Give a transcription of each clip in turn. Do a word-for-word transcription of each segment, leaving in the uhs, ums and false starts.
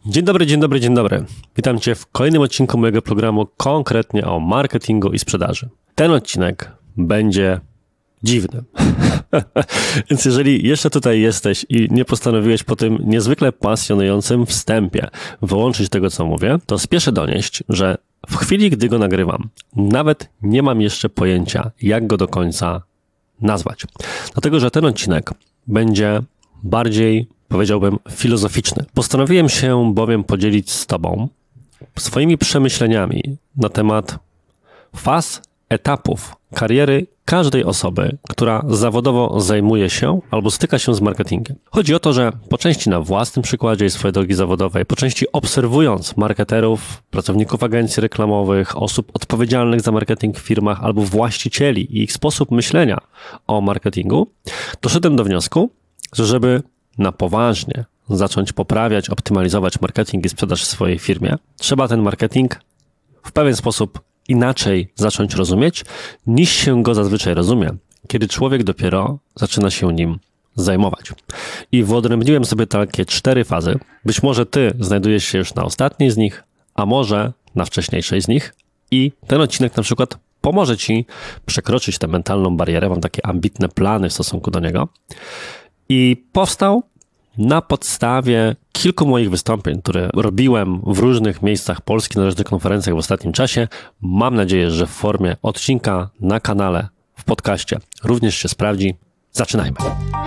Dzień dobry, dzień dobry, dzień dobry. Witam Cię w kolejnym odcinku mojego programu konkretnie o marketingu i sprzedaży. Ten odcinek będzie dziwny. Więc jeżeli jeszcze tutaj jesteś i nie postanowiłeś po tym niezwykle pasjonującym wstępie wyłączyć tego, co mówię, to spieszę donieść, że w chwili, gdy go nagrywam, nawet nie mam jeszcze pojęcia, jak go do końca nazwać. Dlatego, że ten odcinek będzie bardziej, powiedziałbym, filozoficzny. Postanowiłem się bowiem podzielić z Tobą swoimi przemyśleniami na temat faz, etapów kariery każdej osoby, która zawodowo zajmuje się albo styka się z marketingiem. Chodzi o to, że po części na własnym przykładzie swojej drogi zawodowej, po części obserwując marketerów, pracowników agencji reklamowych, osób odpowiedzialnych za marketing w firmach albo właścicieli i ich sposób myślenia o marketingu, doszedłem do wniosku, że żeby na poważnie zacząć poprawiać, optymalizować marketing i sprzedaż w swojej firmie, trzeba ten marketing w pewien sposób inaczej zacząć rozumieć, niż się go zazwyczaj rozumie, kiedy człowiek dopiero zaczyna się nim zajmować. I wyodrębniłem sobie takie cztery fazy. Być może Ty znajdujesz się już na ostatniej z nich, a może na wcześniejszej z nich i ten odcinek na przykład pomoże Ci przekroczyć tę mentalną barierę. Mam takie ambitne plany w stosunku do niego. I powstał na podstawie kilku moich wystąpień, które robiłem w różnych miejscach Polski na różnych konferencjach w ostatnim czasie. Mam nadzieję, że w formie odcinka na kanale, w podcaście również się sprawdzi. Zaczynajmy.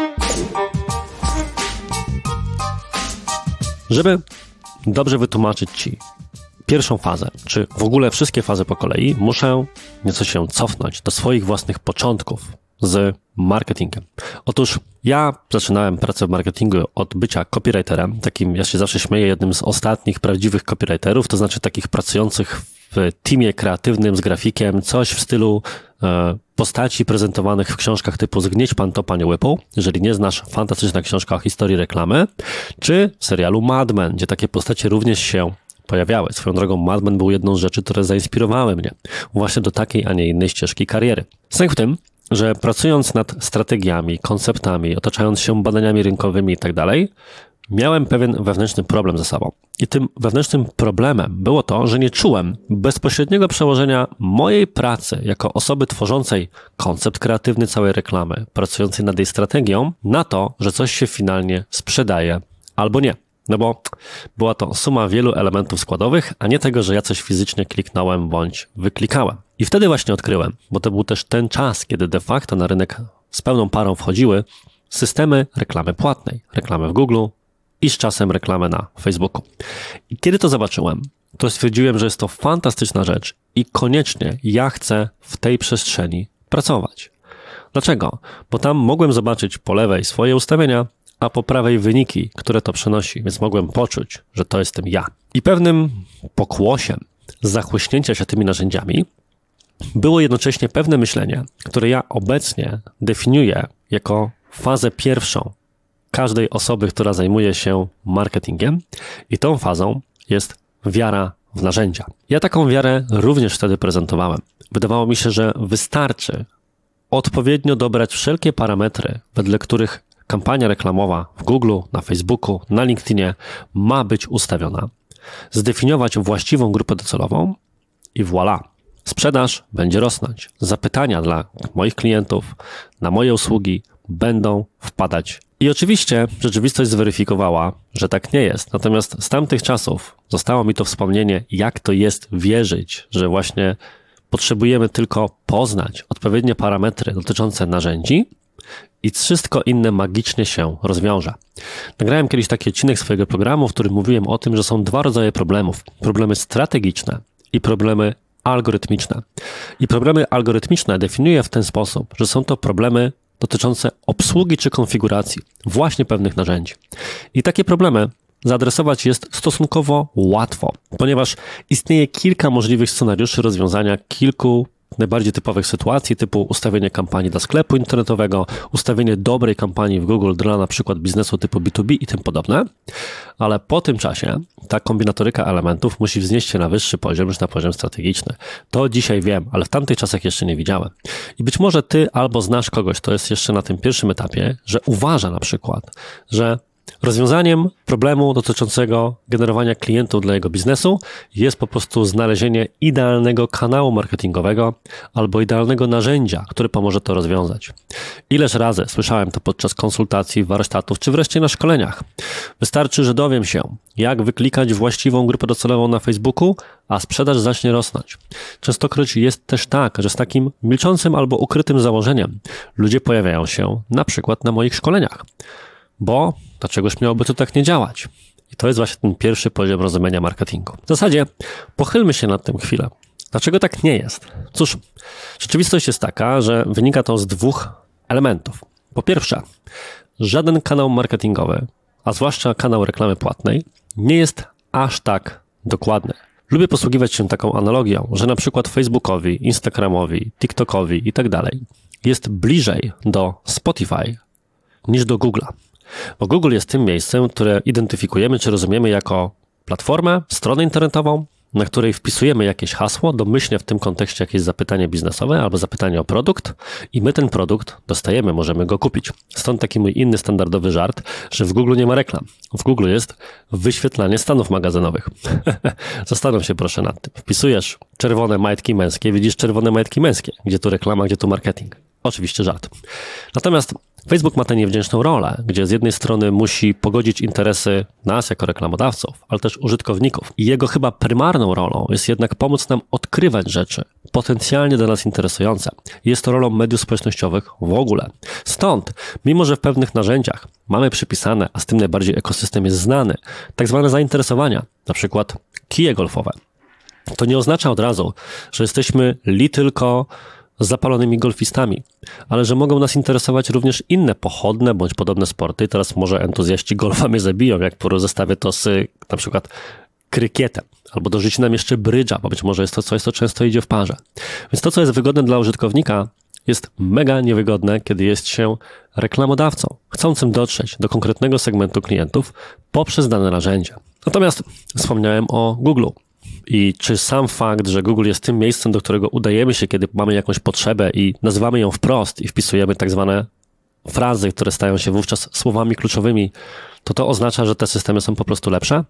Żeby dobrze wytłumaczyć Ci pierwszą fazę, czy w ogóle wszystkie fazy po kolei, muszę nieco się cofnąć do swoich własnych początków z marketingiem. Otóż ja zaczynałem pracę w marketingu od bycia copywriterem, takim, ja się zawsze śmieję, jednym z ostatnich prawdziwych copywriterów, to znaczy takich pracujących w teamie kreatywnym z grafikiem, coś w stylu e, postaci prezentowanych w książkach typu Zgnieć pan to, panie Whipple, jeżeli nie znasz, fantastyczna książka o historii reklamy, czy w serialu Mad Men, gdzie takie postacie również się pojawiały. Swoją drogą Mad Men był jedną z rzeczy, które zainspirowały mnie właśnie do takiej, a nie innej ścieżki kariery. Sęk w tym, że pracując nad strategiami, konceptami, otaczając się badaniami rynkowymi i tak dalej, miałem pewien wewnętrzny problem ze sobą. I tym wewnętrznym problemem było to, że nie czułem bezpośredniego przełożenia mojej pracy jako osoby tworzącej koncept kreatywny całej reklamy, pracującej nad jej strategią, na to, że coś się finalnie sprzedaje albo nie. No bo była to suma wielu elementów składowych, a nie tego, że ja coś fizycznie kliknąłem bądź wyklikałem. I wtedy właśnie odkryłem, bo to był też ten czas, kiedy de facto na rynek z pełną parą wchodziły systemy reklamy płatnej, reklamy w Google i z czasem reklamy na Facebooku. I kiedy to zobaczyłem, to stwierdziłem, że jest to fantastyczna rzecz i koniecznie ja chcę w tej przestrzeni pracować. Dlaczego? Bo tam mogłem zobaczyć po lewej swoje ustawienia, a po prawej wyniki, które to przynosi, więc mogłem poczuć, że to jestem ja. I pewnym pokłosiem zachłyśnięcia się tymi narzędziami było jednocześnie pewne myślenie, które ja obecnie definiuję jako fazę pierwszą każdej osoby, która zajmuje się marketingiem, i tą fazą jest wiara w narzędzia. Ja taką wiarę również wtedy prezentowałem. Wydawało mi się, że wystarczy odpowiednio dobrać wszelkie parametry, wedle których kampania reklamowa w Google, na Facebooku, na LinkedInie ma być ustawiona, zdefiniować właściwą grupę docelową i voilà. Sprzedaż będzie rosnąć. Zapytania dla moich klientów na moje usługi będą wpadać. I oczywiście rzeczywistość zweryfikowała, że tak nie jest. Natomiast z tamtych czasów zostało mi to wspomnienie, jak to jest wierzyć, że właśnie potrzebujemy tylko poznać odpowiednie parametry dotyczące narzędzi i wszystko inne magicznie się rozwiąże. Nagrałem kiedyś taki odcinek swojego programu, w którym mówiłem o tym, że są dwa rodzaje problemów. Problemy strategiczne i problemy algorytmiczne. I problemy algorytmiczne definiuję w ten sposób, że są to problemy dotyczące obsługi czy konfiguracji właśnie pewnych narzędzi. I takie problemy zaadresować jest stosunkowo łatwo, ponieważ istnieje kilka możliwych scenariuszy rozwiązania kilku najbardziej typowych sytuacji, typu ustawienie kampanii dla sklepu internetowego, ustawienie dobrej kampanii w Google dla na przykład biznesu typu B dwa B i tym podobne, ale po tym czasie ta kombinatoryka elementów musi wznieść się na wyższy poziom, już na poziom strategiczny. To dzisiaj wiem, ale w tamtych czasach jeszcze nie widziałem. I być może ty albo znasz kogoś, kto jest jeszcze na tym pierwszym etapie, że uważa na przykład, że Rozwiązaniem problemu dotyczącego generowania klientów dla jego biznesu jest po prostu znalezienie idealnego kanału marketingowego albo idealnego narzędzia, które pomoże to rozwiązać. Ileż razy słyszałem to podczas konsultacji, warsztatów czy wreszcie na szkoleniach. Wystarczy, że dowiem się, jak wyklikać właściwą grupę docelową na Facebooku, a sprzedaż zacznie rosnąć. Częstokroć jest też tak, że z takim milczącym albo ukrytym założeniem ludzie pojawiają się na przykład na moich szkoleniach. Bo dlaczegoż miałoby to tak nie działać? I to jest właśnie ten pierwszy poziom rozumienia marketingu. W zasadzie pochylmy się nad tym chwilę. Dlaczego tak nie jest? Cóż, rzeczywistość jest taka, że wynika to z dwóch elementów. Po pierwsze, żaden kanał marketingowy, a zwłaszcza kanał reklamy płatnej, nie jest aż tak dokładny. Lubię posługiwać się taką analogią, że na przykład Facebookowi, Instagramowi, TikTokowi i tak dalej jest bliżej do Spotify niż do Google'a. Bo Google jest tym miejscem, które identyfikujemy czy rozumiemy jako platformę, stronę internetową, na której wpisujemy jakieś hasło, domyślnie w tym kontekście jakieś zapytanie biznesowe albo zapytanie o produkt i my ten produkt dostajemy, możemy go kupić. Stąd taki mój inny standardowy żart, że w Google nie ma reklam. W Google jest wyświetlanie stanów magazynowych. Zastanów się proszę nad tym. Wpisujesz czerwone majtki męskie, widzisz czerwone majtki męskie. Gdzie tu reklama, gdzie tu marketing? Oczywiście żart. Natomiast Facebook ma tę niewdzięczną rolę, gdzie z jednej strony musi pogodzić interesy nas jako reklamodawców, ale też użytkowników. I jego chyba prymarną rolą jest jednak pomóc nam odkrywać rzeczy potencjalnie dla nas interesujące. Jest to rolą mediów społecznościowych w ogóle. Stąd, mimo że w pewnych narzędziach mamy przypisane, a z tym najbardziej ekosystem jest znany, tak zwane zainteresowania, na przykład kije golfowe, to nie oznacza od razu, że jesteśmy li tylko zapalonymi golfistami, ale że mogą nas interesować również inne pochodne bądź podobne sporty. I teraz może entuzjaści golfa mnie zabiją, jak zestawię to z na przykład krykietem, albo dorzuci nam jeszcze brydża, bo być może jest to coś, co często idzie w parze. Więc to, co jest wygodne dla użytkownika, jest mega niewygodne, kiedy jest się reklamodawcą, chcącym dotrzeć do konkretnego segmentu klientów poprzez dane narzędzie. Natomiast wspomniałem o Google'u. I czy sam fakt, że Google jest tym miejscem, do którego udajemy się, kiedy mamy jakąś potrzebę i nazywamy ją wprost i wpisujemy tak zwane frazy, które stają się wówczas słowami kluczowymi, to to oznacza, że te systemy są po prostu lepsze?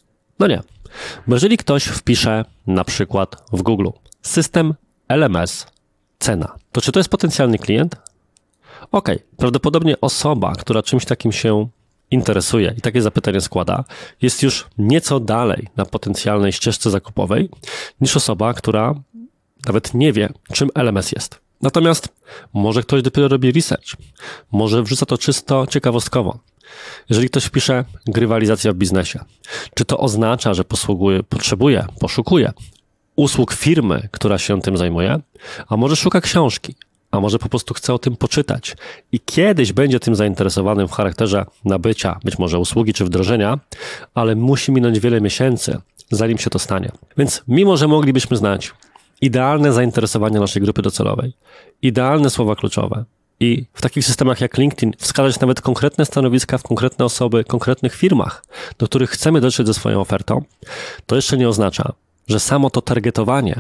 No nie. Bo jeżeli ktoś wpisze na przykład w Google system L M S cena, to czy to jest potencjalny klient? Okej, okay. Prawdopodobnie osoba, która czymś takim się interesuje i takie zapytanie składa, jest już nieco dalej na potencjalnej ścieżce zakupowej niż osoba, która nawet nie wie, czym L M S jest. Natomiast może ktoś dopiero robi research, może wrzuca to czysto ciekawostkowo. Jeżeli ktoś wpisze grywalizacja w biznesie, czy to oznacza, że posługuje, potrzebuje, poszukuje usług firmy, która się tym zajmuje, a może szuka książki, a może po prostu chce o tym poczytać i kiedyś będzie tym zainteresowanym w charakterze nabycia, być może usługi czy wdrożenia, ale musi minąć wiele miesięcy, zanim się to stanie. Więc mimo, że moglibyśmy znać idealne zainteresowania naszej grupy docelowej, idealne słowa kluczowe i w takich systemach jak LinkedIn wskazać nawet konkretne stanowiska w konkretne osoby, konkretnych firmach, do których chcemy dotrzeć ze swoją ofertą, to jeszcze nie oznacza, że samo to targetowanie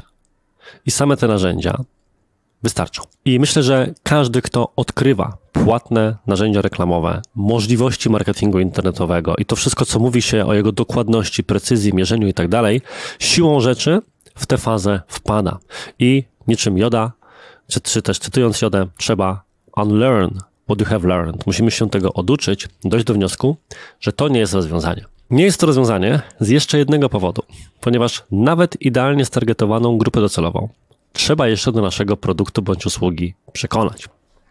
i same te narzędzia wystarczą. I myślę, że każdy, kto odkrywa płatne narzędzia reklamowe, możliwości marketingu internetowego i to wszystko, co mówi się o jego dokładności, precyzji, mierzeniu i tak dalej, siłą rzeczy w tę fazę wpada. I niczym Joda, czy, czy też cytując Jodę, trzeba unlearn what you have learned. Musimy się tego oduczyć, dojść do wniosku, że to nie jest rozwiązanie. Nie jest to rozwiązanie z jeszcze jednego powodu, ponieważ nawet idealnie stargetowaną grupę docelową trzeba jeszcze do naszego produktu bądź usługi przekonać.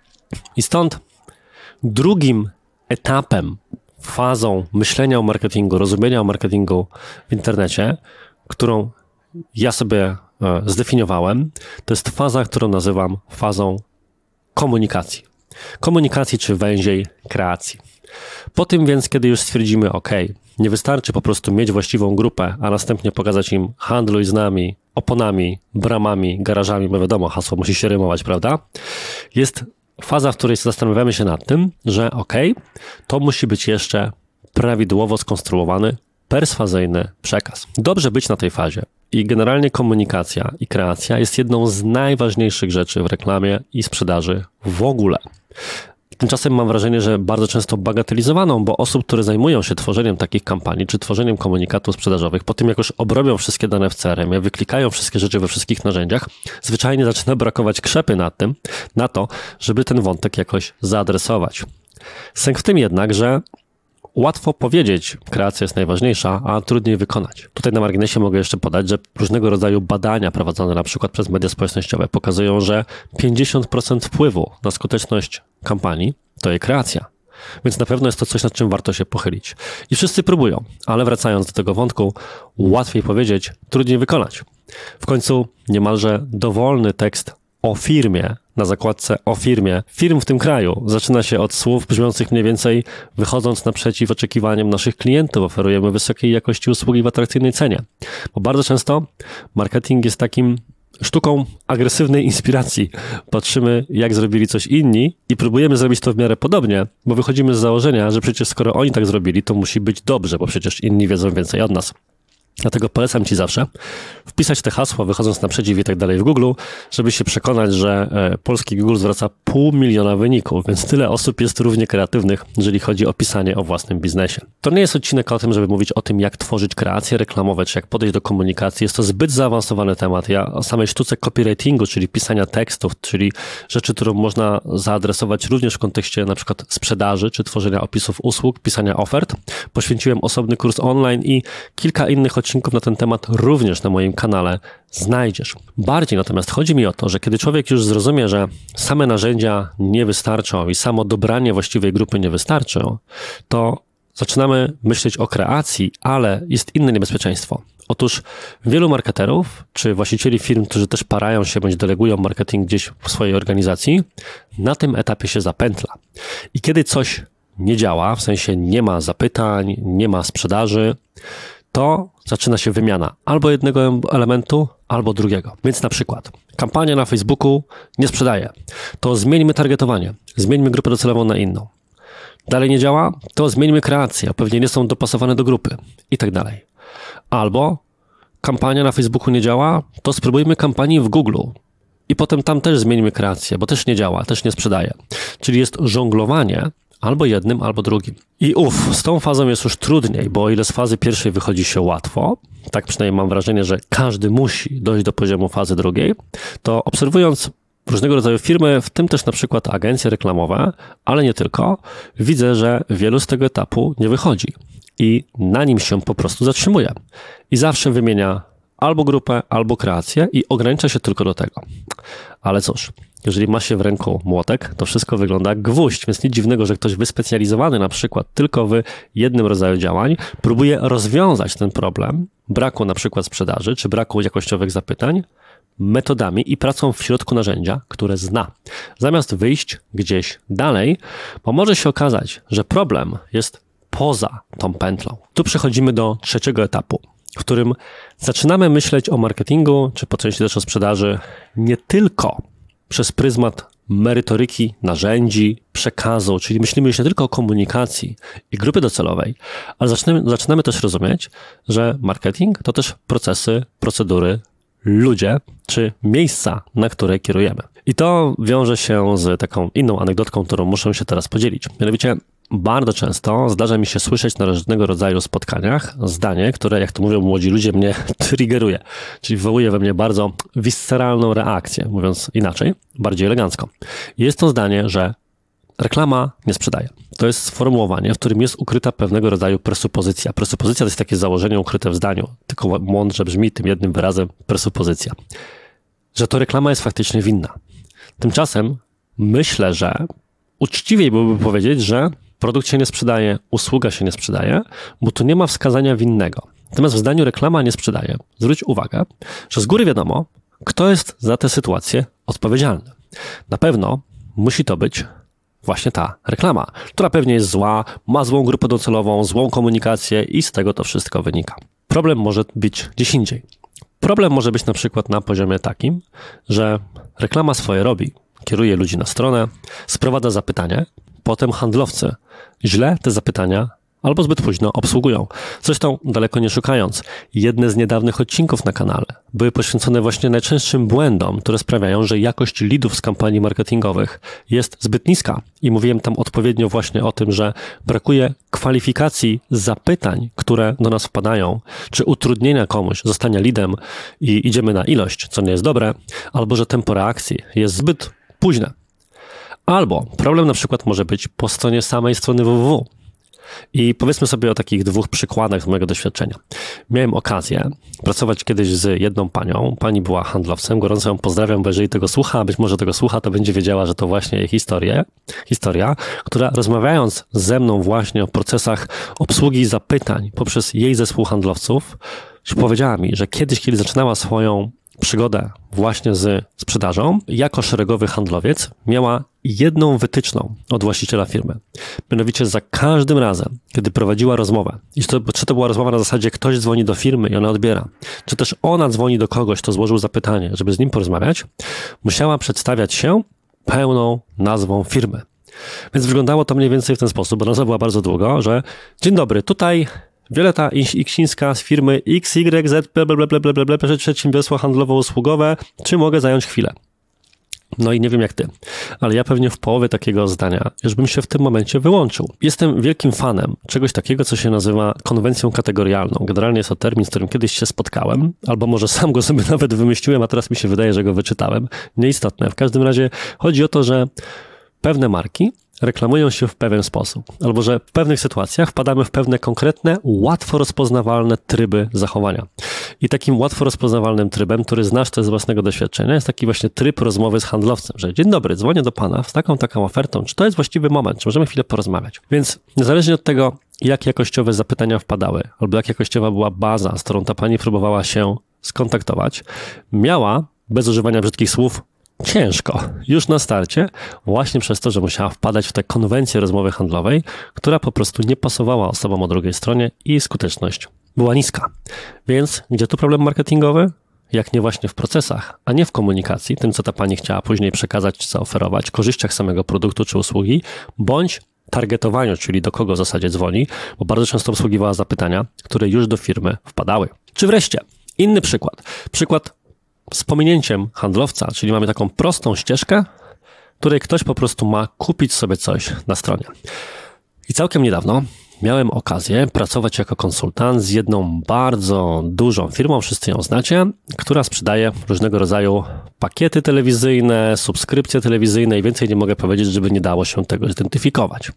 I stąd drugim etapem, fazą myślenia o marketingu, rozumienia o marketingu w internecie, którą ja sobie zdefiniowałem, to jest faza, którą nazywam fazą komunikacji. Komunikacji czy węziej kreacji. Po tym więc, kiedy już stwierdzimy, ok, nie wystarczy po prostu mieć właściwą grupę, a następnie pokazać im handluj z nami, oponami, bramami, garażami, bo wiadomo, hasło musi się rymować, prawda? Jest faza, w której zastanawiamy się nad tym, że ok, to musi być jeszcze prawidłowo skonstruowany, perswazyjny przekaz. Dobrze być na tej fazie. I generalnie komunikacja i kreacja jest jedną z najważniejszych rzeczy w reklamie i sprzedaży w ogóle. Tymczasem mam wrażenie, że bardzo często bagatelizowaną, bo osób, które zajmują się tworzeniem takich kampanii, czy tworzeniem komunikatów sprzedażowych, po tym jak już obrobią wszystkie dane w C R M-ie, wyklikają wszystkie rzeczy we wszystkich narzędziach, zwyczajnie zaczyna brakować krzepy nad tym, na to, żeby ten wątek jakoś zaadresować. Sęk w tym jednak, że łatwo powiedzieć, kreacja jest najważniejsza, a trudniej wykonać. Tutaj na marginesie mogę jeszcze podać, że różnego rodzaju badania prowadzone na przykład przez media społecznościowe pokazują, że pięćdziesiąt procent wpływu na skuteczność kampanii to jej kreacja. Więc na pewno jest to coś, nad czym warto się pochylić. I wszyscy próbują, ale wracając do tego wątku, łatwiej powiedzieć, trudniej wykonać. W końcu niemalże dowolny tekst o firmie, na zakładce o firmie, firm w tym kraju, zaczyna się od słów brzmiących mniej więcej wychodząc naprzeciw oczekiwaniom naszych klientów, oferujemy wysokiej jakości usługi w atrakcyjnej cenie. Bo bardzo często marketing jest takim sztuką agresywnej inspiracji. Patrzymy, jak zrobili coś inni i próbujemy zrobić to w miarę podobnie, bo wychodzimy z założenia, że przecież skoro oni tak zrobili, to musi być dobrze, bo przecież inni wiedzą więcej od nas. Dlatego polecam Ci zawsze wpisać te hasła, wychodząc naprzeciw i tak dalej w Google, żeby się przekonać, że polski Google zwraca pół miliona wyników, więc tyle osób jest równie kreatywnych, jeżeli chodzi o pisanie o własnym biznesie. To nie jest odcinek o tym, żeby mówić o tym, jak tworzyć kreacje reklamowe, czy jak podejść do komunikacji. Jest to zbyt zaawansowany temat. Ja o samej sztuce copywritingu, czyli pisania tekstów, czyli rzeczy, którą można zaadresować również w kontekście na przykład sprzedaży, czy tworzenia opisów usług, pisania ofert, poświęciłem osobny kurs online i kilka innych odcinków na ten temat również na moim kanale znajdziesz. Bardziej natomiast chodzi mi o to, że kiedy człowiek już zrozumie, że same narzędzia nie wystarczą i samo dobranie właściwej grupy nie wystarczą, to zaczynamy myśleć o kreacji, ale jest inne niebezpieczeństwo. Otóż wielu marketerów, czy właścicieli firm, którzy też parają się bądź delegują marketing gdzieś w swojej organizacji, na tym etapie się zapętla. I kiedy coś nie działa, w sensie nie ma zapytań, nie ma sprzedaży, to zaczyna się wymiana albo jednego elementu, albo drugiego. Więc na przykład kampania na Facebooku nie sprzedaje, to zmieńmy targetowanie, zmieńmy grupę docelową na inną. Dalej nie działa, to zmieńmy kreację, a pewnie nie są dopasowane do grupy i tak dalej. Albo kampania na Facebooku nie działa, to spróbujmy kampanii w Google i potem tam też zmieńmy kreację, bo też nie działa, też nie sprzedaje. Czyli jest żonglowanie albo jednym, albo drugim. I uff, z tą fazą jest już trudniej, bo o ile z fazy pierwszej wychodzi się łatwo, tak przynajmniej mam wrażenie, że każdy musi dojść do poziomu fazy drugiej, to obserwując różnego rodzaju firmy, w tym też na przykład agencje reklamowe, ale nie tylko, widzę, że wielu z tego etapu nie wychodzi i na nim się po prostu zatrzymuje. I zawsze wymienia albo grupę, albo kreację i ogranicza się tylko do tego. Ale cóż, jeżeli ma się w ręku młotek, to wszystko wygląda jak gwóźdź, więc nic dziwnego, że ktoś wyspecjalizowany na przykład tylko w jednym rodzaju działań próbuje rozwiązać ten problem braku na przykład sprzedaży, czy braku jakościowych zapytań metodami i pracą w środku narzędzia, które zna. Zamiast wyjść gdzieś dalej, bo może się okazać, że problem jest poza tą pętlą. Tu przechodzimy do trzeciego etapu, w którym zaczynamy myśleć o marketingu, czy po części też o sprzedaży, nie tylko przez pryzmat merytoryki, narzędzi, przekazu, czyli myślimy już nie tylko o komunikacji i grupy docelowej, ale zaczynamy, zaczynamy też rozumieć, że marketing to też procesy, procedury, ludzie, czy miejsca, na które kierujemy. I to wiąże się z taką inną anegdotką, którą muszę się teraz podzielić. Mianowicie bardzo często zdarza mi się słyszeć na różnego rodzaju spotkaniach zdanie, które, jak to mówią młodzi ludzie, mnie triggeruje, czyli wywołuje we mnie bardzo visceralną reakcję, mówiąc inaczej, bardziej elegancko. Jest to zdanie, że reklama nie sprzedaje. To jest sformułowanie, w którym jest ukryta pewnego rodzaju presupozycja. Presupozycja to jest takie założenie ukryte w zdaniu, tylko mądrze brzmi tym jednym wyrazem presupozycja, że to reklama jest faktycznie winna. Tymczasem myślę, że uczciwiej byłoby powiedzieć, że produkt się nie sprzedaje, usługa się nie sprzedaje, bo tu nie ma wskazania winnego. Natomiast w zdaniu reklama nie sprzedaje. Zwróć uwagę, że z góry wiadomo, kto jest za tę sytuację odpowiedzialny. Na pewno musi to być właśnie ta reklama, która pewnie jest zła, ma złą grupę docelową, złą komunikację i z tego to wszystko wynika. Problem może być gdzieś indziej. Problem może być na przykład na poziomie takim, że reklama swoje robi, kieruje ludzi na stronę, sprowadza zapytanie, potem handlowcy źle te zapytania albo zbyt późno obsługują. Zresztą, daleko nie szukając, jedne z niedawnych odcinków na kanale były poświęcone właśnie najczęstszym błędom, które sprawiają, że jakość leadów z kampanii marketingowych jest zbyt niska. I mówiłem tam odpowiednio właśnie o tym, że brakuje kwalifikacji zapytań, które do nas wpadają, czy utrudnienia komuś zostania leadem i idziemy na ilość, co nie jest dobre, albo że tempo reakcji jest zbyt późne. Albo problem na przykład może być po stronie samej strony www. I powiedzmy sobie o takich dwóch przykładach z mojego doświadczenia. Miałem okazję pracować kiedyś z jedną panią. Pani była handlowcem, gorąco ją pozdrawiam, bo jeżeli tego słucha, a być może tego słucha, to będzie wiedziała, że to właśnie jej historia, historia, która rozmawiając ze mną właśnie o procesach obsługi zapytań poprzez jej zespół handlowców, powiedziała mi, że kiedyś, kiedy zaczynała swoją przygodę właśnie z sprzedażą, jako szeregowy handlowiec miała jedną wytyczną od właściciela firmy. Mianowicie za każdym razem, kiedy prowadziła rozmowę, i to, czy to była rozmowa na zasadzie ktoś dzwoni do firmy i ona odbiera, czy też ona dzwoni do kogoś, kto złożył zapytanie, żeby z nim porozmawiać, musiała przedstawiać się pełną nazwą firmy. Więc wyglądało to mniej więcej w ten sposób, bo nazwa była bardzo długo, że dzień dobry, tutaj Wioleta Iksińska z firmy X Y Z, blablabla, przedsiębiorstwo handlowo-usługowe, czy mogę zająć chwilę? No i nie wiem jak ty, ale ja pewnie w połowie takiego zdania już bym się w tym momencie wyłączył. Jestem wielkim fanem czegoś takiego, co się nazywa konwencją kategorialną. Generalnie jest to termin, z którym kiedyś się spotkałem, albo może sam go sobie nawet wymyśliłem, a teraz mi się wydaje, że go wyczytałem. Nieistotne. W każdym razie chodzi o to, że pewne marki reklamują się w pewien sposób, albo że w pewnych sytuacjach wpadamy w pewne konkretne, łatwo rozpoznawalne tryby zachowania. I takim łatwo rozpoznawalnym trybem, który znasz też z własnego doświadczenia, jest taki właśnie tryb rozmowy z handlowcem, że dzień dobry, dzwonię do pana z taką, taką ofertą, czy to jest właściwy moment, czy możemy chwilę porozmawiać. Więc niezależnie od tego, jak jakościowe zapytania wpadały, albo jak jakościowa była baza, z którą ta pani próbowała się skontaktować, miała, bez używania brzydkich słów, ciężko już na starcie, właśnie przez to, że musiała wpadać w tę konwencję rozmowy handlowej, która po prostu nie pasowała osobom o drugiej stronie i skuteczność była niska. Więc gdzie tu problem marketingowy? Jak nie właśnie w procesach, a nie w komunikacji, tym co ta pani chciała później przekazać czy zaoferować, korzyściach samego produktu czy usługi, bądź targetowaniu, czyli do kogo w zasadzie dzwoni, bo bardzo często obsługiwała zapytania, które już do firmy wpadały. Czy wreszcie, inny przykład. Przykład z pominięciem handlowca, czyli mamy taką prostą ścieżkę, której ktoś po prostu ma kupić sobie coś na stronie. I całkiem niedawno miałem okazję pracować jako konsultant z jedną bardzo dużą firmą, wszyscy ją znacie, która sprzedaje różnego rodzaju pakiety telewizyjne, subskrypcje telewizyjne i więcej nie mogę powiedzieć, żeby nie dało się tego zidentyfikować.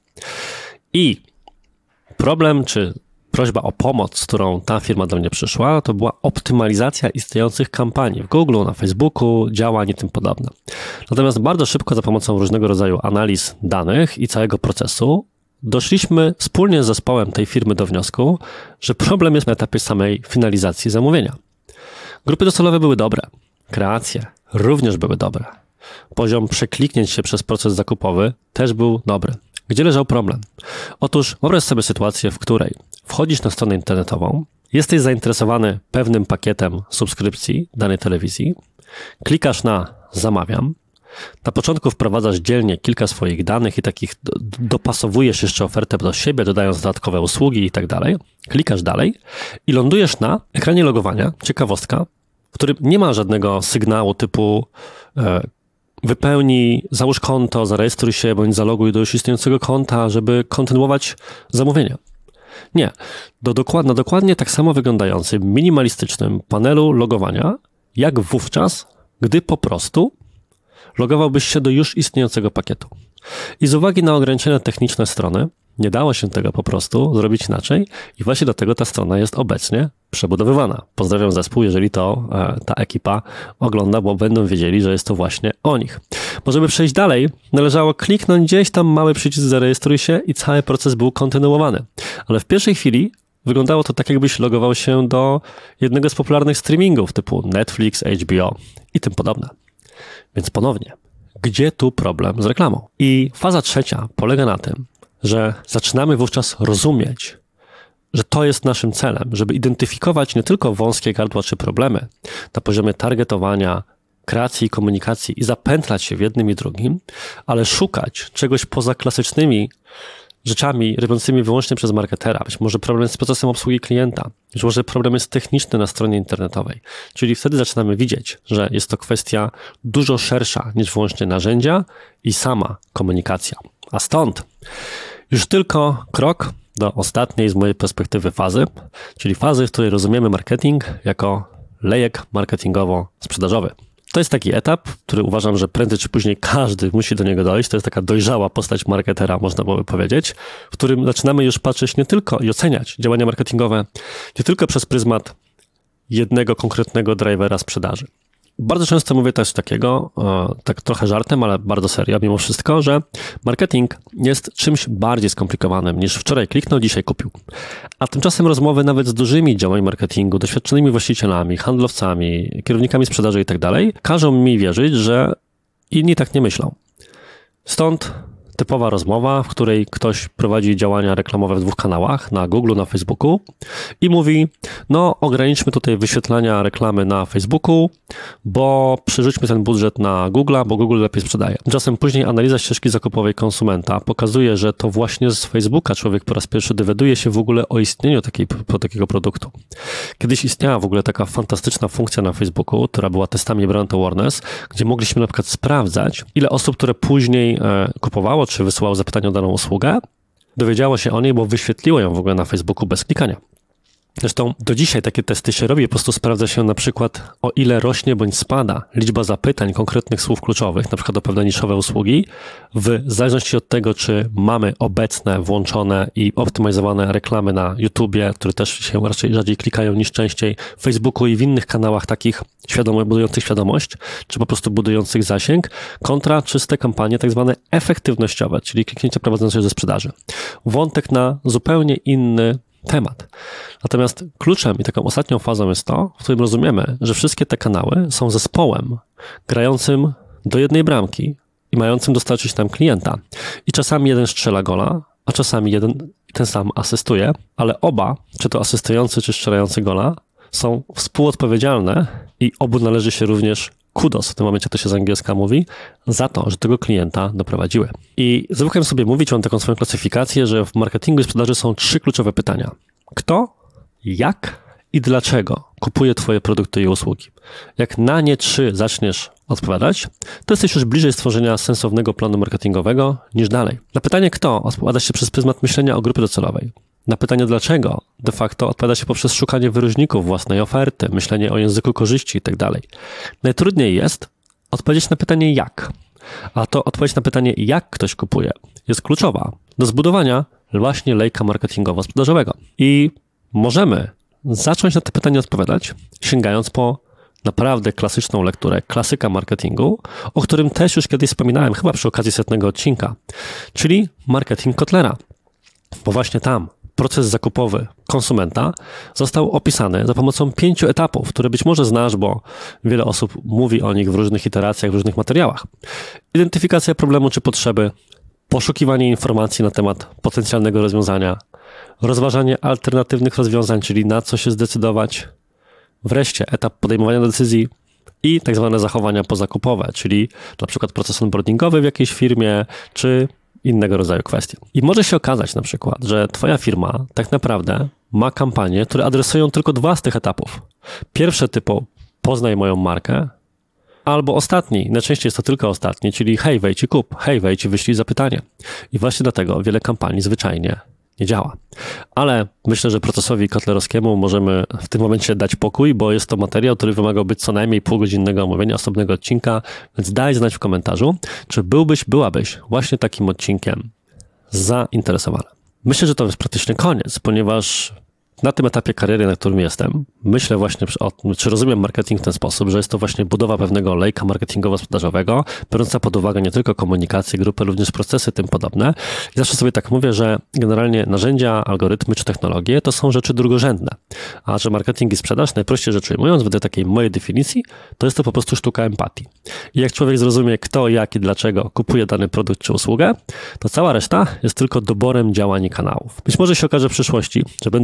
I problem, czy prośba o pomoc, z którą ta firma do mnie przyszła, to była optymalizacja istniejących kampanii w Google, na Facebooku, działań i tym podobne. Natomiast bardzo szybko za pomocą różnego rodzaju analiz danych i całego procesu doszliśmy wspólnie z zespołem tej firmy do wniosku, że problem jest na etapie samej finalizacji zamówienia. Grupy docelowe były dobre, kreacje również były dobre. Poziom przekliknięć się przez proces zakupowy też był dobry. Gdzie leżał problem? Otóż wyobraź sobie sytuację, w której wchodzisz na stronę internetową, jesteś zainteresowany pewnym pakietem subskrypcji danej telewizji, klikasz na zamawiam, na początku wprowadzasz dzielnie kilka swoich danych i takich dopasowujesz jeszcze ofertę do siebie, dodając dodatkowe usługi i tak dalej, klikasz dalej i lądujesz na ekranie logowania, ciekawostka, w którym nie ma żadnego sygnału typu e, wypełnij, załóż konto, zarejestruj się bądź zaloguj do już istniejącego konta, żeby kontynuować zamówienie. Nie. Do dokład, na dokładnie tak samo wyglądającym, minimalistycznym panelu logowania, jak wówczas, gdy po prostu logowałbyś się do już istniejącego pakietu. I z uwagi na ograniczenia techniczne strony, nie dało się tego po prostu zrobić inaczej i właśnie dlatego ta strona jest obecnie przebudowywana. Pozdrawiam zespół, jeżeli to e, ta ekipa ogląda, bo będą wiedzieli, że jest to właśnie o nich. Bo żeby przejść dalej, należało kliknąć gdzieś tam mały przycisk zarejestruj się i cały proces był kontynuowany. Ale w pierwszej chwili wyglądało to tak, jakbyś logował się do jednego z popularnych streamingów typu Netflix, H B O i tym podobne. Więc ponownie, gdzie tu problem z reklamą? I faza trzecia polega na tym, że zaczynamy wówczas rozumieć, że to jest naszym celem, żeby identyfikować nie tylko wąskie gardła czy problemy na poziomie targetowania, kreacji i komunikacji i zapętlać się w jednym i drugim, ale szukać czegoś poza klasycznymi rzeczami robiącymi wyłącznie przez marketera. Być może problem jest z procesem obsługi klienta. Być może problem jest techniczny na stronie internetowej. Czyli wtedy zaczynamy widzieć, że jest to kwestia dużo szersza niż wyłącznie narzędzia i sama komunikacja. A stąd już tylko krok do ostatniej z mojej perspektywy fazy, czyli fazy, w której rozumiemy marketing jako lejek marketingowo-sprzedażowy. To jest taki etap, który uważam, że prędzej czy później każdy musi do niego dojść. To jest taka dojrzała postać marketera, można by powiedzieć, w którym zaczynamy już patrzeć nie tylko i oceniać działania marketingowe, nie tylko przez pryzmat jednego konkretnego drivera sprzedaży. Bardzo często mówię też takiego, tak trochę żartem, ale bardzo serio mimo wszystko, że marketing jest czymś bardziej skomplikowanym niż wczoraj kliknął, dzisiaj kupił. A tymczasem rozmowy nawet z dużymi działami marketingu, doświadczonymi właścicielami, handlowcami, kierownikami sprzedaży i tak dalej, każą mi wierzyć, że inni tak nie myślą. Stąd typowa rozmowa, w której ktoś prowadzi działania reklamowe w dwóch kanałach, na Google, na Facebooku i mówi, no ograniczmy tutaj wyświetlania reklamy na Facebooku, bo przerzućmy ten budżet na Google'a, bo Google lepiej sprzedaje. Tymczasem później analiza ścieżki zakupowej konsumenta pokazuje, że to właśnie z Facebooka człowiek po raz pierwszy dowiaduje się w ogóle o istnieniu takiej, takiego produktu. Kiedyś istniała w ogóle taka fantastyczna funkcja na Facebooku, która była testami brand awareness, gdzie mogliśmy na przykład sprawdzać, ile osób, które później e, kupowało, czy wysyłało zapytanie o daną usługę, dowiedziało się o niej, bo wyświetliło ją w ogóle na Facebooku bez klikania. Zresztą do dzisiaj takie testy się robi, po prostu sprawdza się na przykład, o ile rośnie bądź spada liczba zapytań konkretnych słów kluczowych, na przykład o pewne niszowe usługi, w zależności od tego, czy mamy obecne, włączone i optymalizowane reklamy na YouTubie, które też się raczej rzadziej klikają niż częściej, w Facebooku i w innych kanałach takich świadomych, budujących świadomość, czy po prostu budujących zasięg, kontra czyste kampanie tak zwane efektywnościowe, czyli kliknięcia prowadzące do sprzedaży. Wątek na zupełnie inny temat. Natomiast kluczem i taką ostatnią fazą jest to, w którym rozumiemy, że wszystkie te kanały są zespołem grającym do jednej bramki i mającym dostarczyć nam klienta. I czasami jeden strzela gola, a czasami jeden ten sam asystuje, ale oba, czy to asystujący, czy strzelający gola, są współodpowiedzialne i obu należy się również kudos, w tym momencie to się z angielska mówi, za to, że tego klienta doprowadziły. I zwykłem sobie mówić, mam taką swoją klasyfikację, że w marketingu i sprzedaży są trzy kluczowe pytania. Kto, jak i dlaczego kupuje twoje produkty i usługi? Jak na nie trzy zaczniesz odpowiadać, to jesteś już bliżej stworzenia sensownego planu marketingowego niż dalej. Na pytanie kto odpowiada się przez pryzmat myślenia o grupie docelowej. Na pytanie dlaczego de facto odpowiada się poprzez szukanie wyróżników własnej oferty, myślenie o języku korzyści i tak dalej. Najtrudniej jest odpowiedzieć na pytanie jak. A to odpowiedź na pytanie jak ktoś kupuje jest kluczowa do zbudowania właśnie lejka marketingowo-sprzedażowego. I możemy zacząć na te pytania odpowiadać, sięgając po naprawdę klasyczną lekturę, klasyka marketingu, o którym też już kiedyś wspominałem, chyba przy okazji setnego odcinka, czyli marketing Kotlera. Bo właśnie tam proces zakupowy konsumenta został opisany za pomocą pięciu etapów, które być może znasz, bo wiele osób mówi o nich w różnych iteracjach, w różnych materiałach. Identyfikacja problemu czy potrzeby, poszukiwanie informacji na temat potencjalnego rozwiązania, rozważanie alternatywnych rozwiązań, czyli na co się zdecydować, wreszcie etap podejmowania decyzji i tak zwane zachowania pozakupowe, czyli na przykład proces onboardingowy w jakiejś firmie, czy innego rodzaju kwestie. I może się okazać na przykład, że twoja firma tak naprawdę ma kampanie, które adresują tylko dwa z tych etapów. Pierwsze typu poznaj moją markę, albo ostatni, najczęściej jest to tylko ostatni, czyli hej, wejdź i kup, hej, wejdź i wyślij zapytanie. I właśnie dlatego wiele kampanii zwyczajnie nie działa. Ale myślę, że procesowi kotlerowskiemu możemy w tym momencie dać pokój, bo jest to materiał, który wymagałby co najmniej półgodzinnego omówienia, osobnego odcinka, więc daj znać w komentarzu, czy byłbyś, byłabyś właśnie takim odcinkiem zainteresowana. Myślę, że to jest praktycznie koniec, ponieważ na tym etapie kariery, na którym jestem, myślę właśnie o tym, czy rozumiem marketing w ten sposób, że jest to właśnie budowa pewnego lejka marketingowo-sprzedażowego, biorąca pod uwagę nie tylko komunikację grupy, również procesy tym podobne. I zawsze sobie tak mówię, że generalnie narzędzia, algorytmy czy technologie to są rzeczy drugorzędne, a że marketing i sprzedaż, najprościej rzecz ujmując, wedle takiej mojej definicji, to jest to po prostu sztuka empatii. I jak człowiek zrozumie kto, jak i dlaczego kupuje dany produkt czy usługę, to cała reszta jest tylko doborem działań i kanałów. Być może się okaże w przyszłości, że będę musiał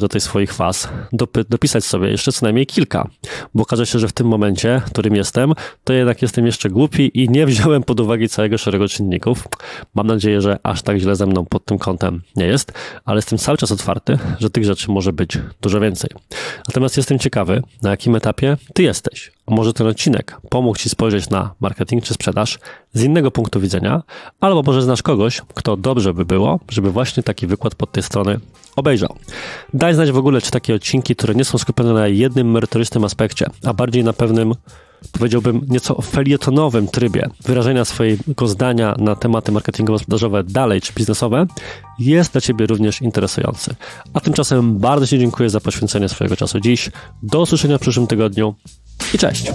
do tych swoich faz dopy, dopisać sobie jeszcze co najmniej kilka, bo okaże się, że w tym momencie, w którym jestem, to jednak jestem jeszcze głupi i nie wziąłem pod uwagę całego szeregu czynników. Mam nadzieję, że aż tak źle ze mną pod tym kątem nie jest, ale jestem cały czas otwarty, że tych rzeczy może być dużo więcej. Natomiast jestem ciekawy, na jakim etapie ty jesteś. Może ten odcinek pomógł ci spojrzeć na marketing czy sprzedaż z innego punktu widzenia, albo może znasz kogoś, kto dobrze by było, żeby właśnie taki wykład pod tej strony obejrzał. Daj znać w ogóle, czy takie odcinki, które nie są skupione na jednym merytorycznym aspekcie, a bardziej na pewnym, powiedziałbym, nieco felietonowym trybie wyrażenia swojego zdania na tematy marketingowo-sprzedażowe dalej czy biznesowe, jest dla ciebie również interesujący. A tymczasem bardzo ci dziękuję za poświęcenie swojego czasu dziś. Do usłyszenia w przyszłym tygodniu i cześć.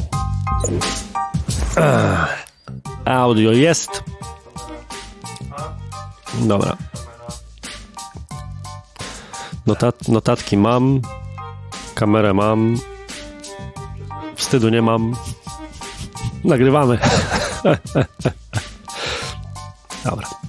Ech, audio jest. Dobra. Notat, notatki mam, kamerę mam, wstydu nie mam. Nagrywamy. Dobra.